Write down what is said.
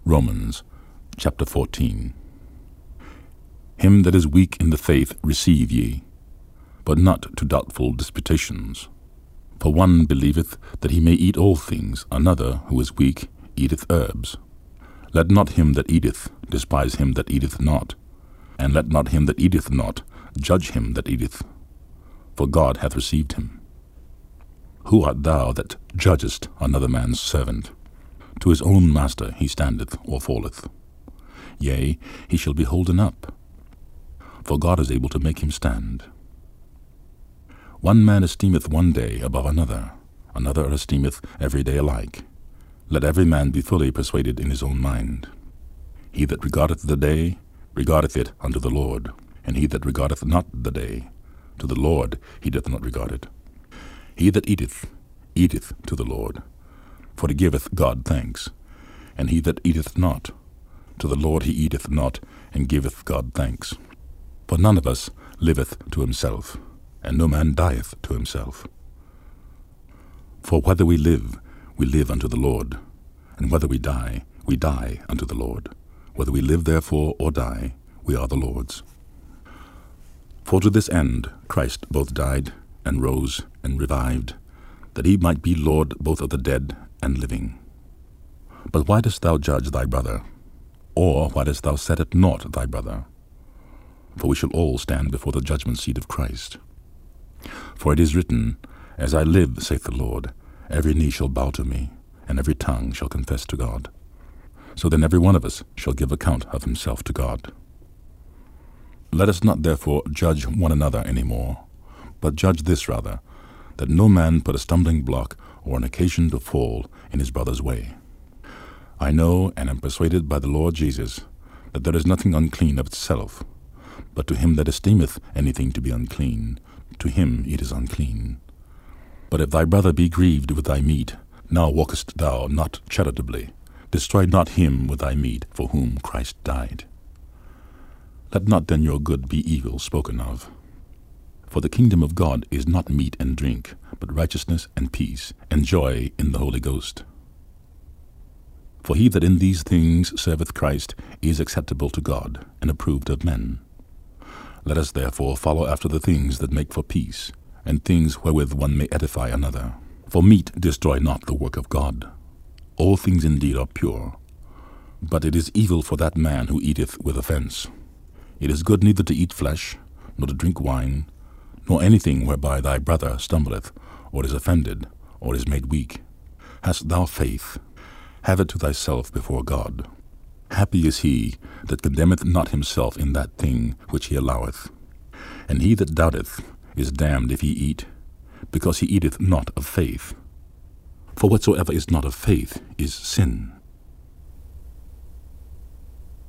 Romans chapter 14. Him that is weak in the faith receive ye, but not to doubtful disputations. For one believeth that he may eat all things, another, who is weak, eateth herbs. Let not him that eateth despise him that eateth not, and let not him that eateth not judge him that eateth, for God hath received him. Who art thou that judgest another man's servant? To his own master he standeth or falleth. Yea, he shall be holden up, for God is able to make him stand. One man esteemeth one day above another, another esteemeth every day alike. Let every man be fully persuaded in his own mind. He that regardeth the day, regardeth it unto the Lord, and he that regardeth not the day, to the Lord he doth not regard it. He that eateth, eateth to the Lord, for he giveth God thanks. And he that eateth not, to the Lord he eateth not, and giveth God thanks. For none of us liveth to himself, and no man dieth to himself. For whether we live unto the Lord, and whether we die unto the Lord. Whether we live therefore or die, we are the Lord's. For to this end Christ both died, and rose, and revived, that he might be Lord both of the dead and living. But why dost thou judge thy brother? Or why dost thou set at naught thy brother? For we shall all stand before the judgment seat of Christ. For it is written, As I live, saith the Lord, every knee shall bow to me, and every tongue shall confess to God. So then every one of us shall give account of himself to God. Let us not therefore judge one another any more, but judge this rather, that no man put a stumbling block or an occasion to fall in his brother's way. I know and am persuaded by the Lord Jesus that there is nothing unclean of itself, but to him that esteemeth anything to be unclean, to him it is unclean. But if thy brother be grieved with thy meat, now walkest thou not charitably. Destroy not him with thy meat, for whom Christ died. Let not then your good be evil spoken of. For the kingdom of God is not meat and drink, but righteousness and peace, and joy in the Holy Ghost. For he that in these things serveth Christ is acceptable to God, and approved of men. Let us therefore follow after the things that make for peace, and things wherewith one may edify another. For meat destroy not the work of God. All things indeed are pure, but it is evil for that man who eateth with offence. It is good neither to eat flesh, nor to drink wine, nor anything whereby thy brother stumbleth, or is offended, or is made weak. Hast thou faith? Have it to thyself before God. Happy is he that condemneth not himself in that thing which he alloweth. And he that doubteth is damned if he eat, because he eateth not of faith. For whatsoever is not of faith is sin.